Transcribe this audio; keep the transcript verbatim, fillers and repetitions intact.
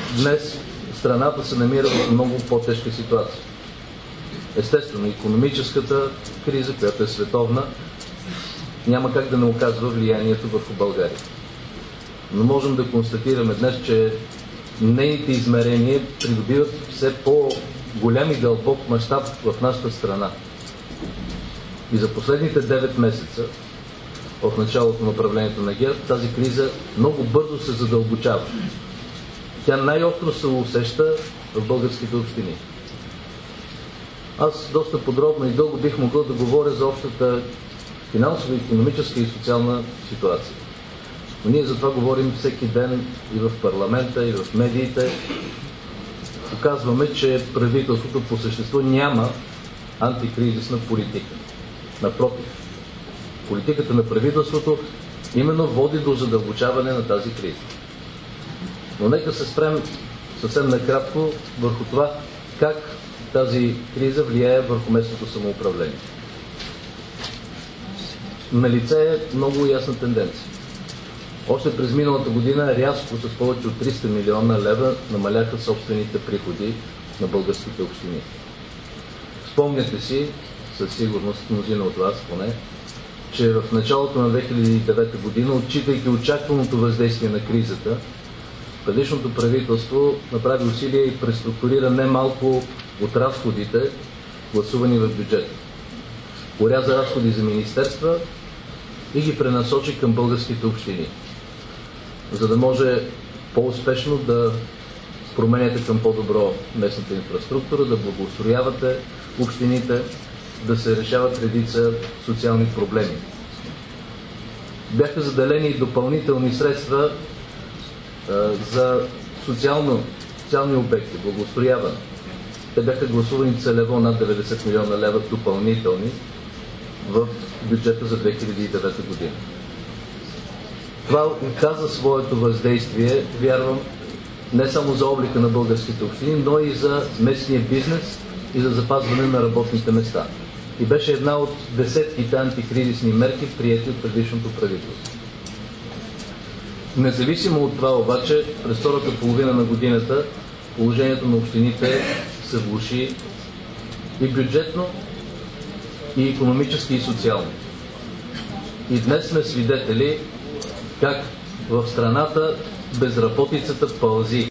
днес страната се намира в много по-тежка ситуация. Естествено, икономическата криза, която е световна, няма как да не оказва влиянието върху България. Но можем да констатираме днес, че нейните измерения придобиват все по-голям и дълбок мащаб в нашата страна. И за последните девет месеца, от началото на управлението на ГЕРБ, тази криза много бързо се задълбочава. Тя най-остро се усеща в българските общини. Аз доста подробно и дълго бих могъл да говоря за общата финансова, икономическа и социална ситуация. Но ние за това говорим всеки ден и в парламента, и в медиите. Показваме, че правителството по същество няма антикризисна политика. Напротив, политиката на правителството именно води до задълбочаване на тази криза. Но нека се спрем съвсем накратко върху това как тази криза влияе върху местното самоуправление. Налице е много ясна тенденция. Още през миналата година рязко с повече от триста милиона лева намаляха собствените приходи на българските общини. Спомняте си, със сигурност мнозина от вас поне, че в началото на две хиляди и девета година, отчитайки очакваното въздействие на кризата, предишното правителство направи усилия и преструктурира немалко от разходите, гласувани в бюджета. Оряза разходи за министерства и ги пренасочи към българските общини, за да може по-успешно да променяте към по-добро местната инфраструктура, да благоустроявате общините, да се решават редица социални проблеми. Бяха заделени и допълнителни средства а, за социално, социални обекти, благоустрояване. Те бяха гласувани целево над деветдесет милиона лева допълнителни в бюджета за две хиляди и девета година. Това оказа своето въздействие, вярвам, не само за облика на българските общини, но и за местния бизнес и за запазване на работните места. И беше една от десетките антикризисни мерки, приети от предишното правителство. Независимо от това обаче, през втората половина на годината положението на общините се влоши и бюджетно, и икономически, и социално. И днес сме свидетели как в страната безработицата пълзи.